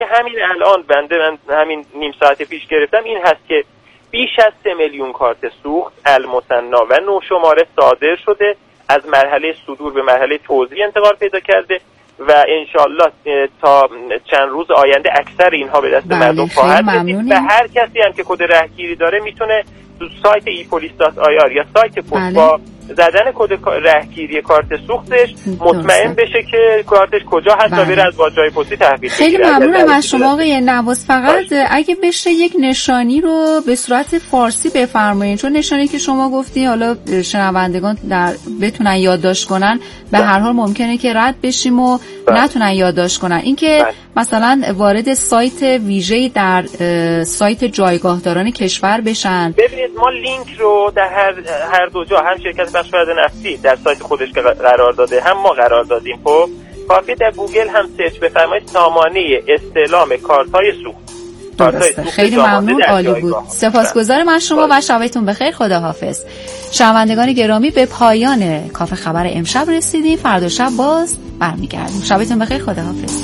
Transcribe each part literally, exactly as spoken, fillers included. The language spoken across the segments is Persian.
همین الان بنده من همین نیم ساعت پیش گرفتم این هست که بیش از سه میلیون کارت سوخت المثنا و نو شماره صادر شده، از مرحله صدور به مرحله توزیع انتقال پیدا کرده و انشالله تا چند روز آینده اکثر اینها به دست مردم خواهد رسید و هر کسی هم که کد رهگیری داره میتونه تو سایت ای پلیس دات آی آر یا سایت پست با زدن کد رهگیری کارت سوختش مطمئن بشه که کارتش کجا هست و بره از واجه‌های پستی تحویل بگیره. خیلی ممنونم از شما آقای نواز. فقط اگه بشه یک نشانی رو به صورت فارسی بفرمایید، چون نشانی که شما گفتی حالا شنوندگان در بتونن یادداشت کنن، به هر حال ممکنه که رد بشیم و نتونن یادداشت کنن. اینکه مثلا وارد سایت ویژه‌ای در سایت جایگاهداران کشور بشن. ببینید ما لینک رو در هر هر دو جا، هم شرکت بخش فرد نفتی در سایت خودش قرار داده، هم ما قرار دادیم. خب کافیه در گوگل هم سرچ بفرمایید سامانه استعلام کارت‌های سوخت. درسته. خیلی ممنون، عالی بود. سپاسگزارم از شما و شبتون بخیر. خداحافظ. شنوندگان گرامی به پایان کافه خبر امشب رسیدیم. فردا شب باز برمیگردیم. شبتون بخیر. خداحافظ.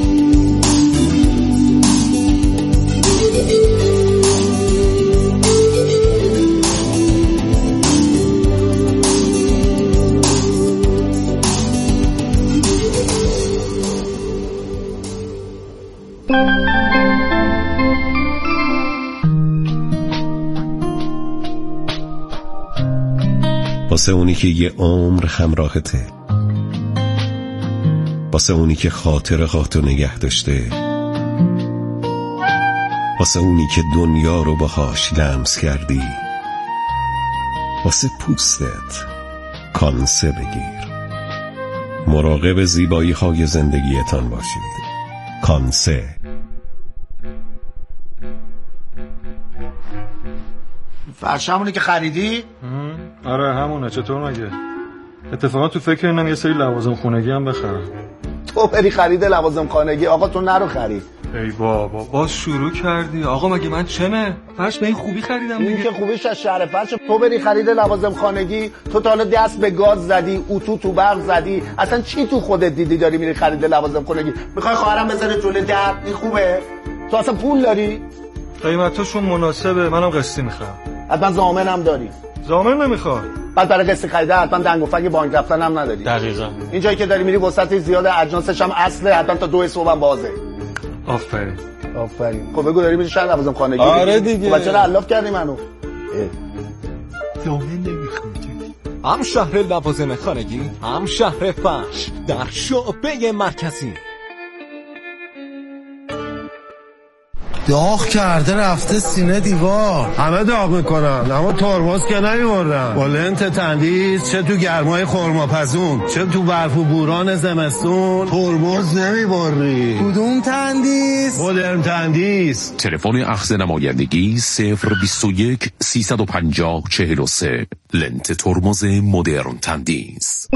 واسه اونی که یه عمر همراهته، واسه اونی که خاطراتو نگه داشته، واسه اونی که دنیا رو باهاش لمس کردی، واسه پوستت کانسه بگیر. مراقب زیبایی های زندگیتان باشید. کانسه. فرش همونه که خریدی؟ آره همونه. چطور مگه؟ اتفاقا تو فکر اینم یه سری لوازم خونگی هم بخرم. تو بری خرید لوازم خانگی، آقا تو نرو خرید. ای بابا باز شروع کردی. آقا مگه من چمه؟ فرش به این خوبی خریدم دیگه. این که خوبیش از شهر فرش. تو بری خرید لوازم خانگی، تو تا حالا دست به گاز زدی، اتو تو برق زدی، اصلا چی تو خودت دیدی داری میری خرید لوازم خانگی؟ میخوای خواهرم بذاره جلوی در؟ این خوبه؟ تو اصلا پول داری؟ قیمتاشون مناسبه، منم قسطی میخوام. حتما ضامنم داری؟ ضامن نمیخواد. بعد برای قسط خریده حتما دنگ و فنگ بانک رفتن هم نداری. دقیقاً. این جایی که داری میری وسط زیاده، اجناسش هم اصله، حتما تا دو صبح هم بازه. آفرین. آفرین. خب بگو داری میری شهر لوازم خانگی؟ آره دیگه. خب چرا الاف کردی منو؟ ضامن نمیخواد. هم شهر لوازم خانگی، هم شهر فرش در شعبه مرکزی. داغ کرده رفته سینه دیوار. همه داغ میکنن اما ترمز که نمیبردن. با لنت تندیس چه تو گرمای خرماپزون چه تو برف و بوران زمستون ترمز نمیبری. کدوم تندیس؟ مدرن تندیس. تلفن اخذ نمایندگی صفر بیست و یک سیصد و پنجاه چهل و سه. لنت ترمز مدرن تندیس.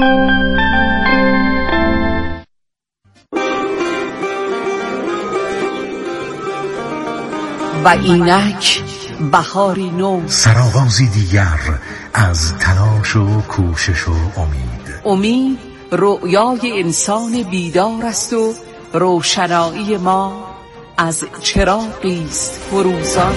و اینک بهاری نو، سرآغازی دیگر از تلاش و کوشش و امید. امید رؤیای انسان بیدار است و روشنایی ما از چراغی است فروزان.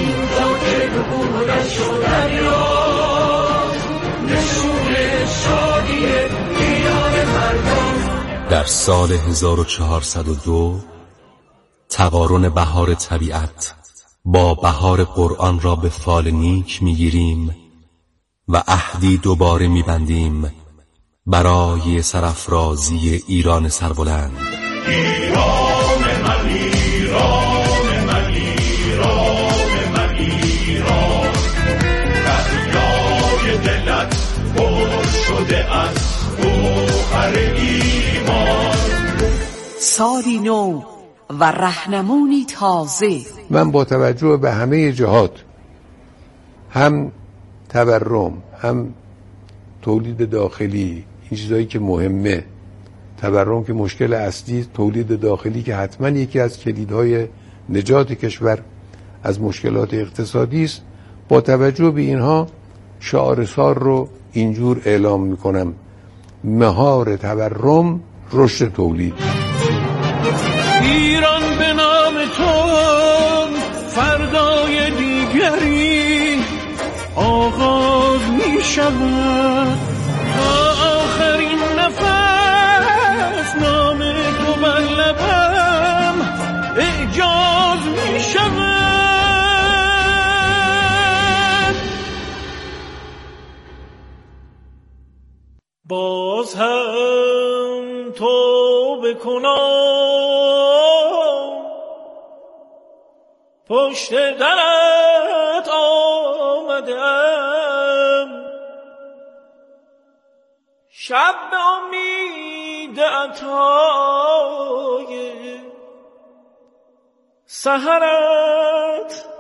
در سال هزار و چهارصد و دو تقارن بهار طبیعت با بهار قرآن را به فال نیک میگیریم و عهدی دوباره میبندیم برای سرافرازی ایران سربلند. ایران من، ایران من، ایران من، ایران دریای دلت پر شده از گوهر ایمان. سالی نو و رهنمونی تازه. من با توجه به همه جهات، هم تورم، هم تولید داخلی، این چیزایی که مهمه، تورم که مشکل اصلی، تولید داخلی که حتما یکی از کلیدهای نجات کشور از مشکلات اقتصادی است، با توجه به اینها شعار سال رو اینجور اعلام میکنم: مهار تورم، رشد تولید. ایران به نام تو فردای دیگری آغاز می شود، تا آخرین نفس نام تو بر لبم اعجاز می شود. باز هم تو بکنم پشت درت آمدم، شب به امید عطای سحرت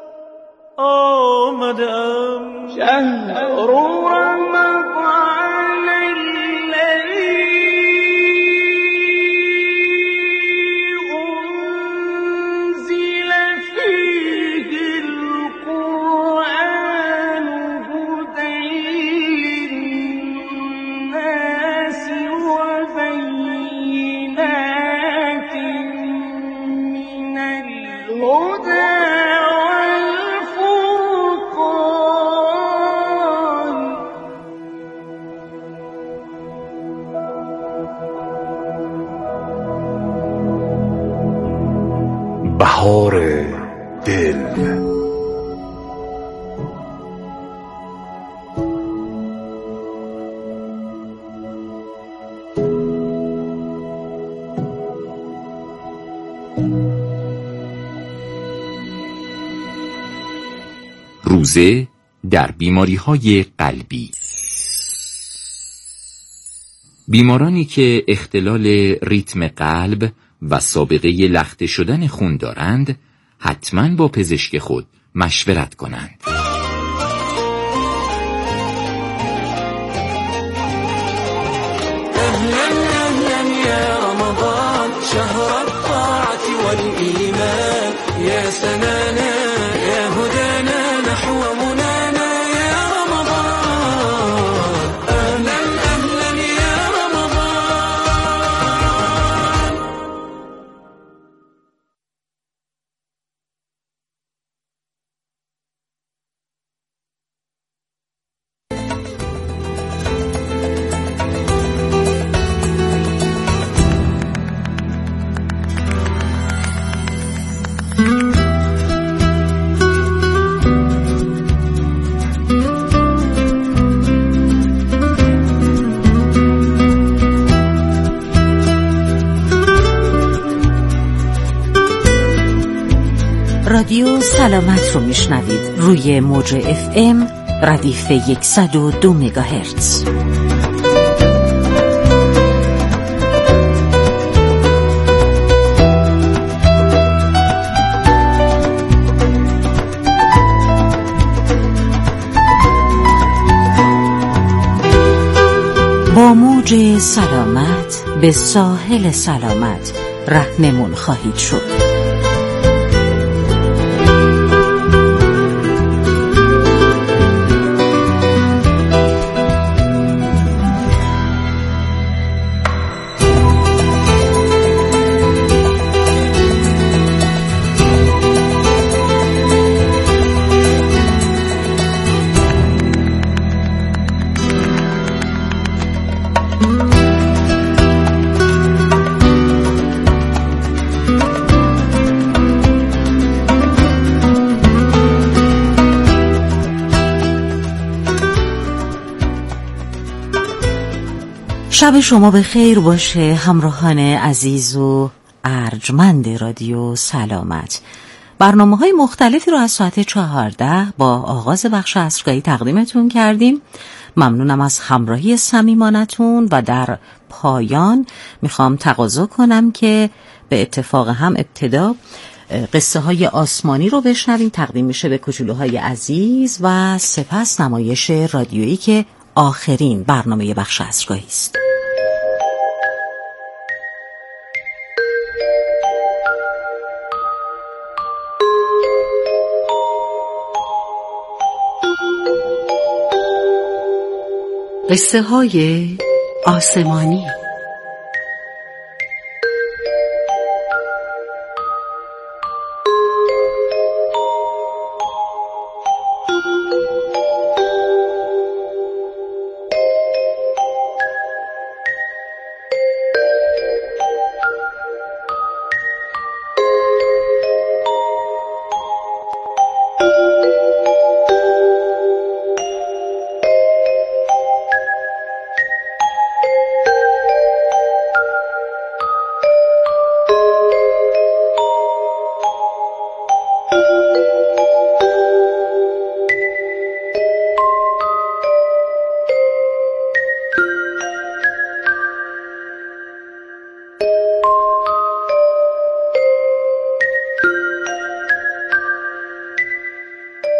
آمدم. شهر رمضان الذی انزل فیه القرآن هدی للناس وبینات من الهدی بهار دل. روزه در بیماری‌های قلبی. بیمارانی که اختلال ریتم قلب و سابقه لخته شدن خون دارند حتما با پزشک خود مشورت کنند. أهلا أهلا يا رمضان شهر الطاعة والإيمان يا سنانا يا هدانا نحو منانا يا رمضان. أهلا أهلا يا رمضان. رادیو سلامت رو میشنوید روی موج اف ام ردیف صد و دو مگاهرتز. با موج سلامت به ساحل سلامت رهنمون خواهید شد. شب شما به خیر باشه همراهان عزیز و ارجمند رادیو سلامت. برنامه های مختلفی رو از ساعت چهارده با آغاز بخش عصرگاهی تقدیمتون کردیم. ممنونم از همراهی صمیمانتون و در پایان میخوام تقاضا کنم که به اتفاق هم ابتدا قصه های آسمانی رو بشنویم، تقدیم میشه به کوچولوهای عزیز و سپس نمایش رادیویی که آخرین برنامه بخش عصرگاهی است. قصه های آسمانی.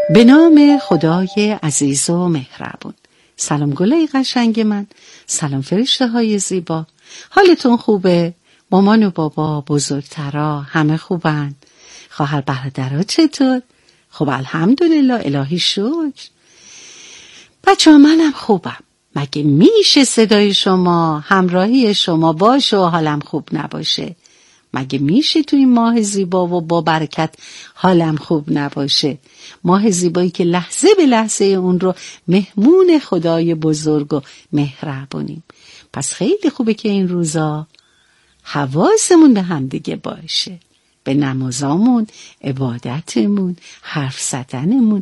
به نام خدای عزیز و مهربون. سلام گلای قشنگ من، سلام فرشته های زیبا، حالتون خوبه؟ مامان و بابا، بزرگترا همه خوبن؟ خواهر برادرها چطور؟ خب الحمدلله، الهی شکر. بچه ها منم خوبم. مگه میشه صدای شما، همراهی شما باشه و حالم خوب نباشه؟ مگه میشه توی این ماه زیبا و با برکت حالم خوب نباشه؟ ماه زیبایی که لحظه به لحظه اون رو مهمون خدای بزرگ و مهربونیم. پس خیلی خوبه که این روزا حواسمون به هم دیگه باشه، به نمازامون، عبادتمون، حرف زدنمون،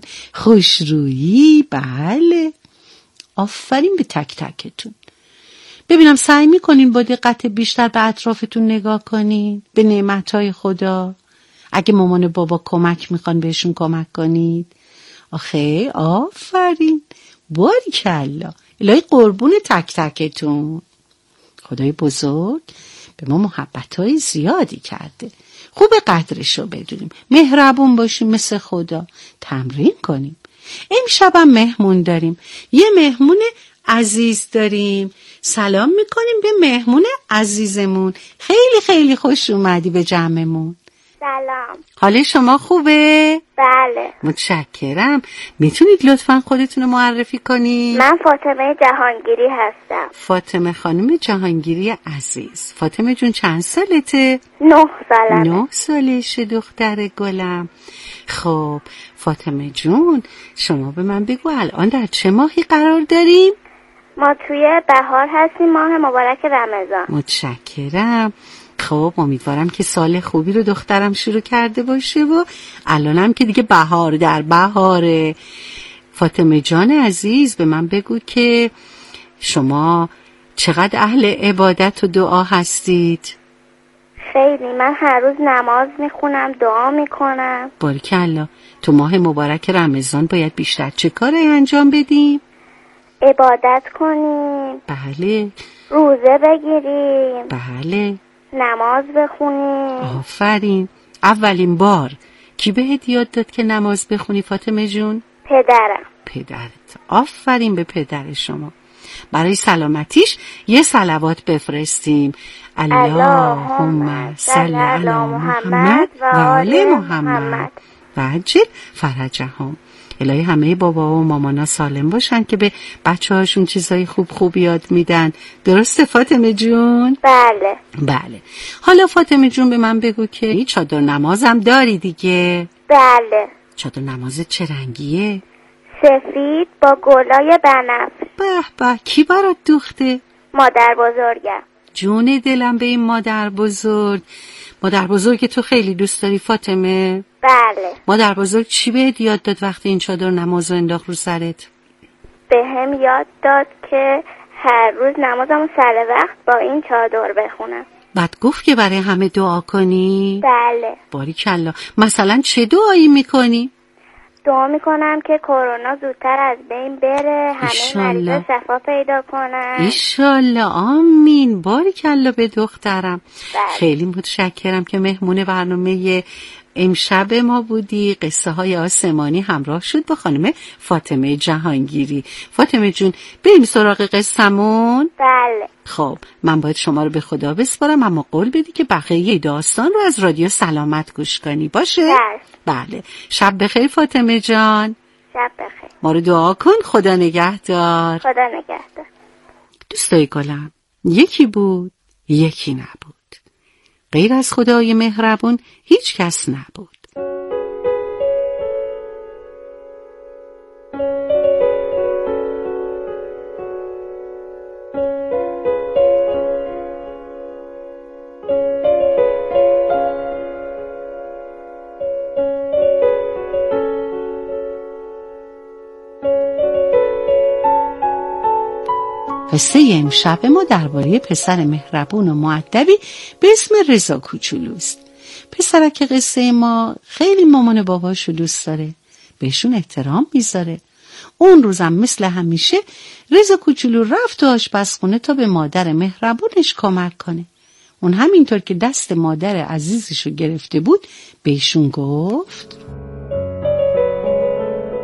خوشرویی. بله، آفرین به تک تکتون. ببینم سعی میکنین با دقت بیشتر به اطرافتون نگاه کنین، به نعمتهای خدا. اگه مامان و بابا کمک میخوان بهشون کمک کنید. آخه آفرین، باریکلا، الهی قربون تک تکتون. خدای بزرگ به ما محبتهای زیادی کرده، خوب قدرشو بدونیم، مهربون باشیم مثل خدا، تمرین کنیم. امشبم مهمون داریم، یه مهمون عزیز داریم. سلام میکنیم به مهمون عزیزمون. خیلی خیلی خوش اومدی به جمعمون. سلام. حال شما خوبه؟ بله. متشکرم. میتونید لطفاً خودتون رو معرفی کنید؟ من فاطمه جهانگیری هستم. فاطمه خانم جهانگیری عزیز. فاطمه جون چند سالته؟ نه سالمه. نه سالشه دختر گلم. خب فاطمه جون، شما به من بگو الان در چه ماهی قرار داریم؟ ما توی بهار هستیم، ماه مبارک رمضان. متشکرم. خب امیدوارم که سال خوبی رو دخترم شروع کرده باشه و الانم که دیگه بهار در بهاره. فاطمه جان عزیز، به من بگو که شما چقدر اهل عبادت و دعا هستید؟ خیلی. من هر روز نماز میخونم، دعا میکنم. باریکلا. تو ماه مبارک رمضان باید بیشتر چه کاری انجام بدیم؟ عبادت کنیم. بله. روزه بگیریم. بله. نماز بخونیم. آفرین. اولین بار کی بهت یاد داد که نماز بخونی فاطمه جون؟ پدرم. پدرت. آفرین به پدر شما. برای سلامتیش یه صلوات بفرستیم. اللهم صل علی محمد و آل محمد و عجل فرجهم. الهی همه بابا و مامانا سالم باشن که به بچه هاشون چیزای خوب خوب یاد میدن. درسته فاطمه جون؟ بله. بله. حالا فاطمه جون به من بگو که چادر نمازم داری دیگه؟ بله. چادر نمازت چه رنگیه؟ سفید با گلای بنفش. به به، کی برات دوخته؟ مادر بزرگم. جون دلم به این مادر بزرگ. مادر بزرگ تو خیلی دوست داری فاطمه؟ بله. مادر بزرگ چی بهت یاد داد وقتی این چادر نماز رو انداخت رو سرت؟ به هم یاد داد که هر روز نمازم سر وقت با این چادر بخونم. بعد گفت که برای همه دعا کنی؟ بله. باریکلا. مثلا چه دعایی میکنی؟ دعا میکنم که کرونا زودتر از بین بره، همه مریضا شفا پیدا کنن. ایشالله. آمین. باریکلا به دخترم. بله. خیلی متشکرم که مهمون برنامه امشب ما بودی. قصه های آسمانی همراه شد با خانم فاطمه جهانگیری. فاطمه جون، بریم سراغ قصه‌مون؟ بله. خب من باید شما رو به خدا بسپارم، اما قول بدی که بقیه داستان رو از رادیو سلامت گوش کنی، باشه؟ بله. بله. شب بخیر فاطمه جان. شب بخیر. ما رو دعا کن. خدا نگهدار. خدا نگهدار. دوستای گلم، یکی بود یکی نبود. غیر از خدای مهربون هیچ کس نبود. قصه امشب ما درباره پسر مهربون و مؤدبی به اسم رضا کوچولوست. پسرک که قصه ما خیلی مامان باباشو دوست داره، بهشون احترام میذاره. اون روزم مثل همیشه رضا کوچولو رفت تو آشپزخونه تا به مادر مهربونش کمک کنه. اون همینطور که دست مادر عزیزشو گرفته بود بهشون گفت: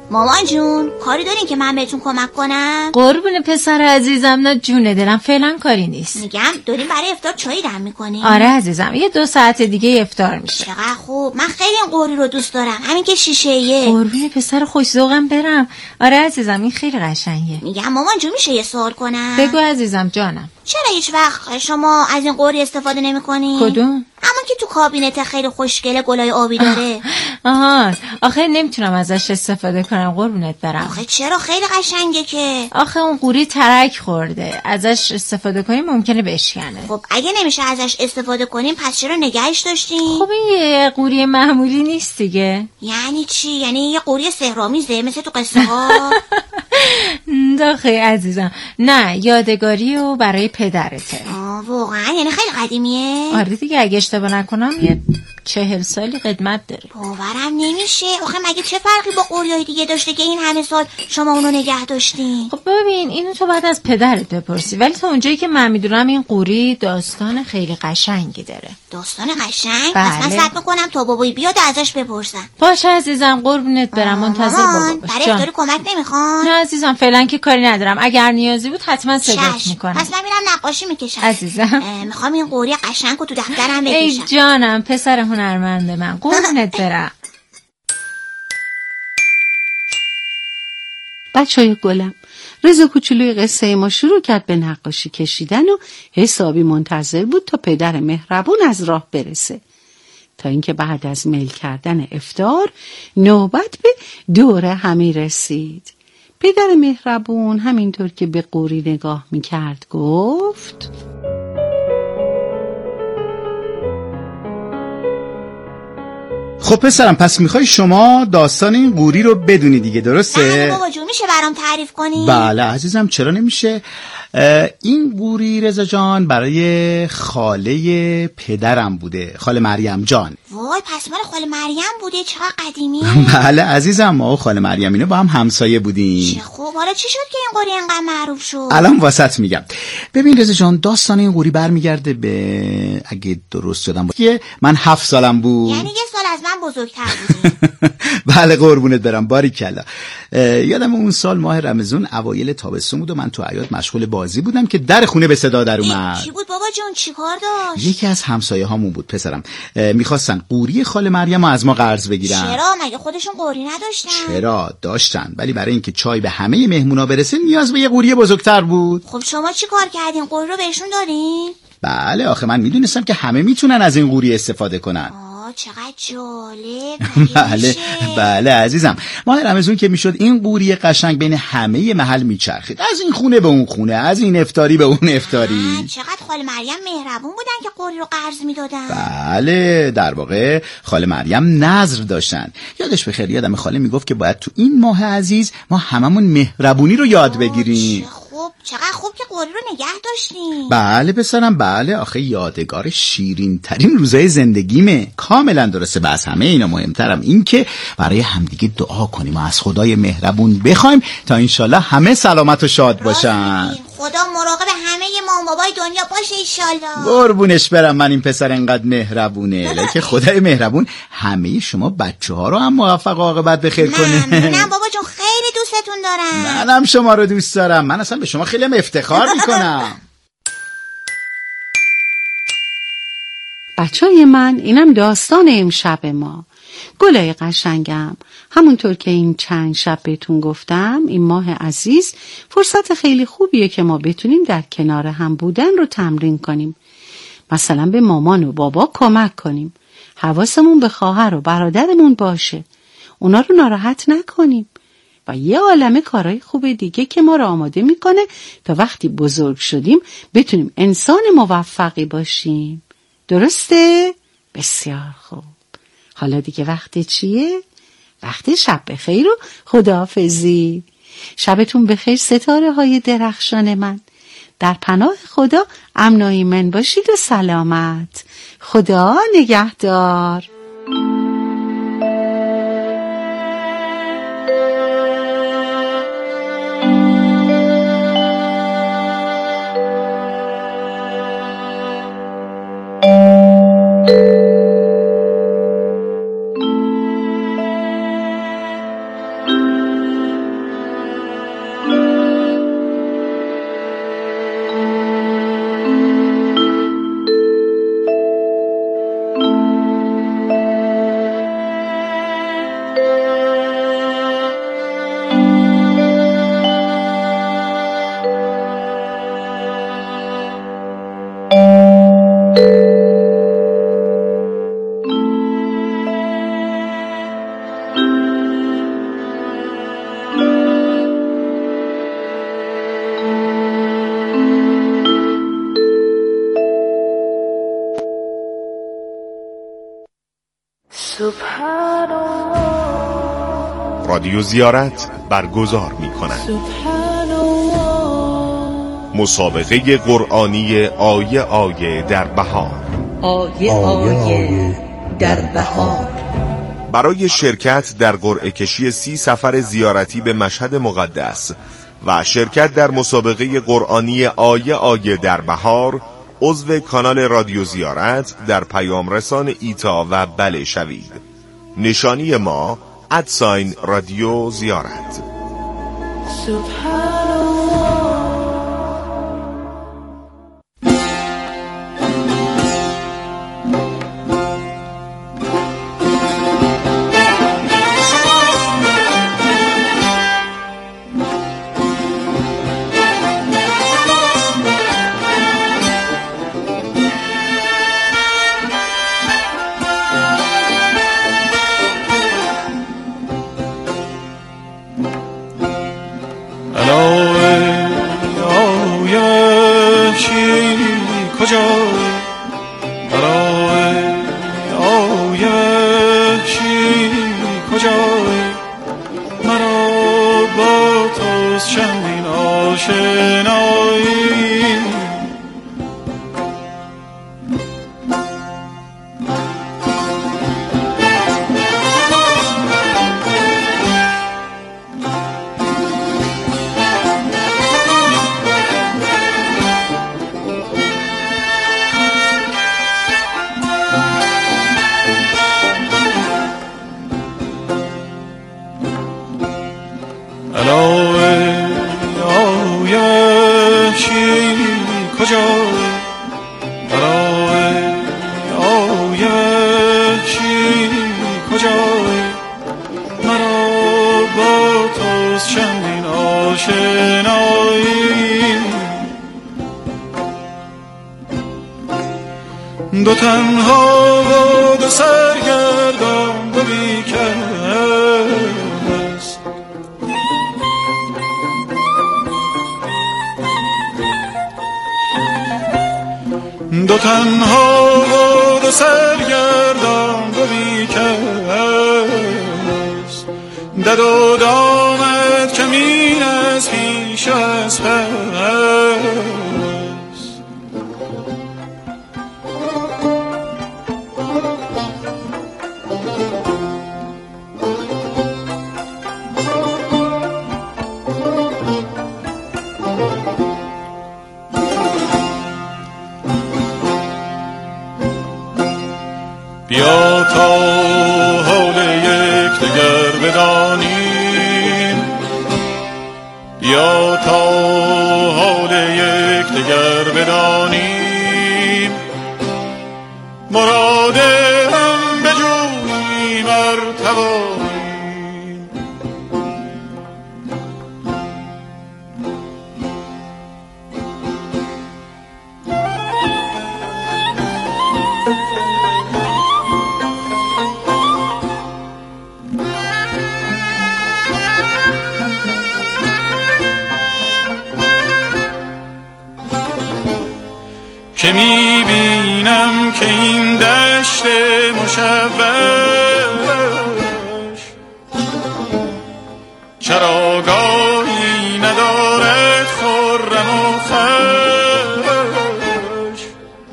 مامان جون کاری دارین که من بهتون کمک کنم؟ قربون پسر عزیزم، نه جونه دلم، فعلا کاری نیست. میگم دارین برای افطار چایی دم میکنین؟ آره عزیزم، یه دو ساعت دیگه افطار میشه. چقدر خوب، من خیلی این قوری رو دوست دارم، همین که شیشه ایه. قربون پسر خوش ذوقم برم. آره عزیزم این خیلی قشنگه. میگم مامان جون میشه یه سوال کنم؟ بگو عزیزم جانم. چرا هیچ وقت شما از این قوری استفاده نمیکنین؟ کدوم؟ همون که تو کابینت خیلی خوشگله گلای آبی داره. آها، آخه نمیتونم ازش استفاده کنم قربونت برم. آخه چرا؟ خیلی قشنگه که. آخه اون قوری ترک خورده، ازش استفاده کنیم ممکنه بشکنه. خب اگه نمیشه ازش استفاده کنیم پس چرا نگهش داشتین؟ خب این یه قوری معمولی نیست دیگه. یعنی چی؟ یعنی یه قوری سحرآمیزه مثل تو قصه ها؟ داخل عزیزم، نه یادگاری و برای پدرته. آه واقعا؟ یعنی خیلی قدیمیه؟ آره دیگه، اگه اشتباه نکنم یه چهل سالی قدمت داره. باورم نمیشه. آخه مگه چه فرقی با قوریای دیگه داشته که این همه سال شما اونو نگه داشتین؟ خب ببین اینو تو بعد از پدرت بپرسی، ولی تا اونجایی که من میدونم این قوری داستان خیلی قشنگی داره. داستان قشنگ؟ بله. پس من صبر میکنم تا بابایی بیاد و ازش بپرسم. باشه عزیزم، قربونت برم، منتظر بابا باش. برای افطاری کمک نمیخوان؟ نه عزیزم فعلا که کاری ندارم، اگر نیازی بود حتما صدات میکنم. پس من میرم نقاشی میکشم. عزیزم میخوام این قوری قشنگو تو دفترم بکشم. ای جانم پسر هنرمند من، قربونت برم. بچه‌های گلم، رضا کوچولوی قصه ما شروع کرد به نقاشی کشیدن و حسابی منتظر بود تا پدر مهربون از راه برسه، تا اینکه بعد از میل کردن افطار نوبت به دور همی رسید. پدر مهربون همینطور که به قوری نگاه میکرد گفت: خب پسرم، پس میخوای شما داستان این قوری رو بدونی دیگه، درسته؟ بله بابا جون، میشه برام تعریف کنی؟ بله عزیزم، چرا نمیشه. این قوری رضا جان برای خاله پدرم بوده، خاله مریم جان. وای، پس مال خاله مریم بوده؟ چقدر قدیمی. بله عزیزم، ما و خاله مریم اینو با هم همسایه بودیم. چه خوب. حالا چی شد که این قوری اینقدر معروف شد؟ الان واسط میگم. ببین رضا جان، داستان این قوری برمیگرده به، اگه درست شدم که من هفت سالم بود. یعنی یه سال از من بزرگتر بودی. بله قربونت برم، باریکلا. یادم اون سال ماه رمضان اوایل تابستون بود و من تو حیاط مشغول بازی بودم که در خونه به صدا در اومد. چی بود بابا جون؟ چی کار داشت؟ یکی از همسایه هامون بود پسرم، میخواستن قوری خاله مریم رو از ما قرض بگیرن. چرا؟ مگه خودشون قوری نداشتن؟ چرا داشتن، ولی برای اینکه چای به همه مهمونا برسه نیاز به یه قوری بزرگتر بود. خب شما چی کار کردین؟ قوری رو بهشون دادین؟ بله آخه من میدونستم که همه میتونن از این قوری استفاده کنن. چقدر جالب. بله بله عزیزم، ماه رمضان که میشد این قوری قشنگ بین همه محل میچرخید، از این خونه به اون خونه، از این افطاری به اون افطاری. چقدر خاله مریم مهربون بودن که قوری رو قرض میدادن. بله، در واقع خاله مریم نذر داشتن. یادش بخیر، یادم خاله میگفت که باید تو این ماه عزیز ما هممون مهربونی رو یاد بگیریم. خوب، چقدر خوب که قوری رو نگه داشتین. بله پسرم، بله، آخه یادگار شیرین ترین روزای زندگیمه. کاملا درسته. بس همه اینا مهمترم این که برای همدیگه دعا کنیم و از خدای مهربون بخوایم تا انشالله همه سلامت و شاد باشن. خدا مراقب همه مام بابای دنیا باشه انشالله. قربونش برم، من این پسر انقدر مهربونه. لکه خدای مهربون همه شما بچه ها رو هم موفق و عاقبت بخیر کنه. ممنونم بابا جون، خیلی دوستتون دارم. منم شما رو دوست دارم. من اصلا به شما خیلی هم افتخار میکنم. بچهای من، اینم داستان امشب ما. گلای قشنگم، همونطور که این چند شب بهتون گفتم، این ماه عزیز فرصت خیلی خوبیه که ما بتونیم در کنار هم بودن رو تمرین کنیم. مثلا به مامان و بابا کمک کنیم، حواسمون به خواهر و برادرمون باشه، اونا رو ناراحت نکنیم و یه عالمه کارهای خوب دیگه که ما رو آماده میکنه تا وقتی بزرگ شدیم بتونیم انسان موفقی باشیم. درسته؟ بسیار خوب. حالا دیگه وقت چیه؟ وقت شب بخیر و خداحافظی. شبتون بخیر ستاره های درخشان من. در پناه خدا امن و ایمن باشید و سلامت. خدا نگهدار. رادیو زیارت برگزار می کند مسابقه قرآنی آیه آیه در بهار. آیه آیه در بهار. برای شرکت در قرعه کشی سی سفر زیارتی به مشهد مقدس و شرکت در مسابقه قرآنی آیه آیه در بهار، عضو کانال رادیو زیارت در پیام رسان ایتا و بله شوید. نشانی ما ادساین رادیو زیارت. دو تنها و دو سرگردان دو بیکس، دو تنها و دو سرگردان دو بیکس، دد و دامت کمین از پیش و از پس. بیا تا حال یک دگر بدانیم، بیا تا حال یک دگر بدانیم، مراد هم بجوییم ار توانیم. که میبینم که این دشت مشوش چراگاهی ندارد خرم و خوش.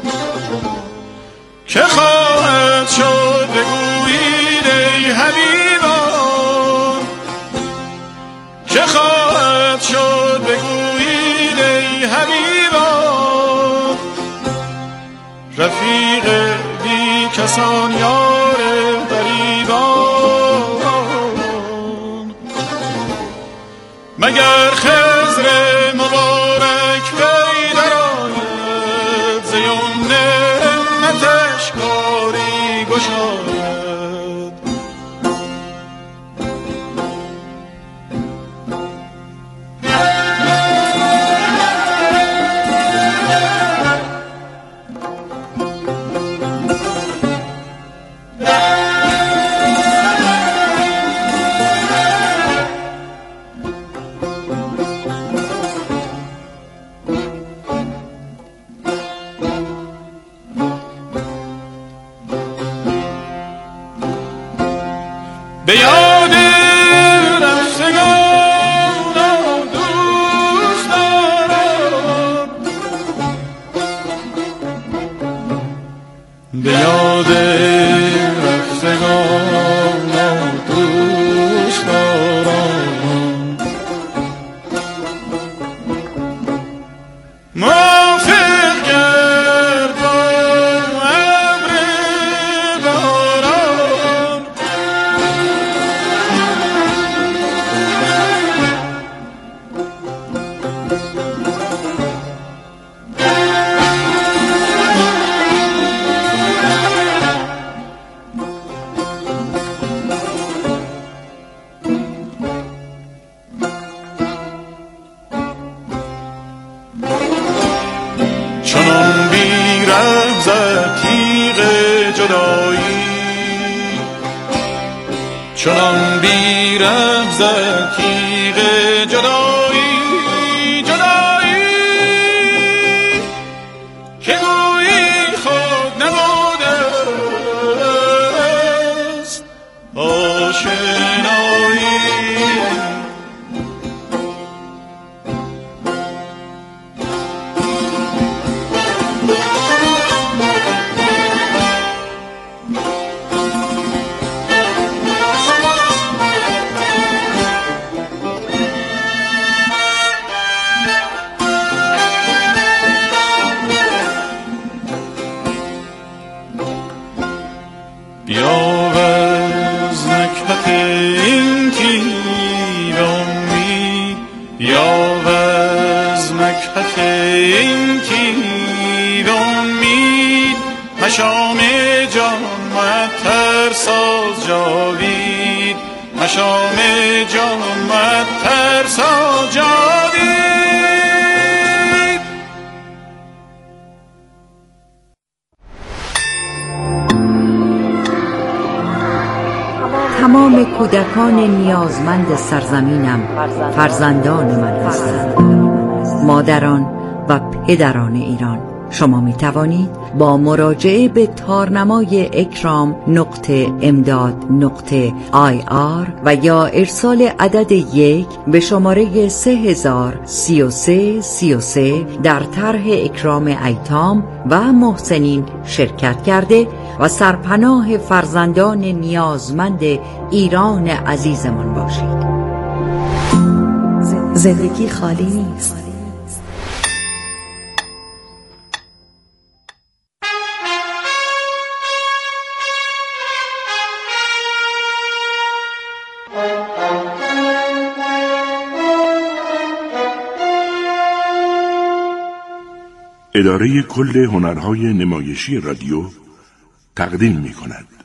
که خواهد شد بگویید ای حبیبان، که خواهد شد بگویید ای حبیبان، رفیق بی کسان یار غریبان. مگر خضر مبارک پی درآید، ز یمن همتش کاری گشاید. به یاد رفتگانم دوست دارم، به یاد رفتگانم دوست دارم. موافق گرد با ابر باران، چنان بی‌رحم زد تیغ جدایی، چنان بی‌رحم زد تیغ جدایی، جدایی که گویی خود نبوده است آشنایی. بیاوز نکهت این تیر امید، بیاوز نکهت این تیر امید، مشام جان مطر ساز جاوید، مشام جان مطر ساز جاوید. تمام کودکان نیازمند سرزمینم فرزندان من هستند. مادران و پدران ایران، شما می توانید با مراجعه به تارنمای اکرام نقطه امداد نقطه آی آر و یا ارسال عدد یک به شماره سه هزار سی و سه سی و سه در طرح اکرام ایتام و محسنین شرکت کرده و سرپناه فرزندان نیازمند ایران عزیزمان باشید. زندگی خالی نیست. اداره کل هنرهای نمایشی رادیو تقدیم می کند.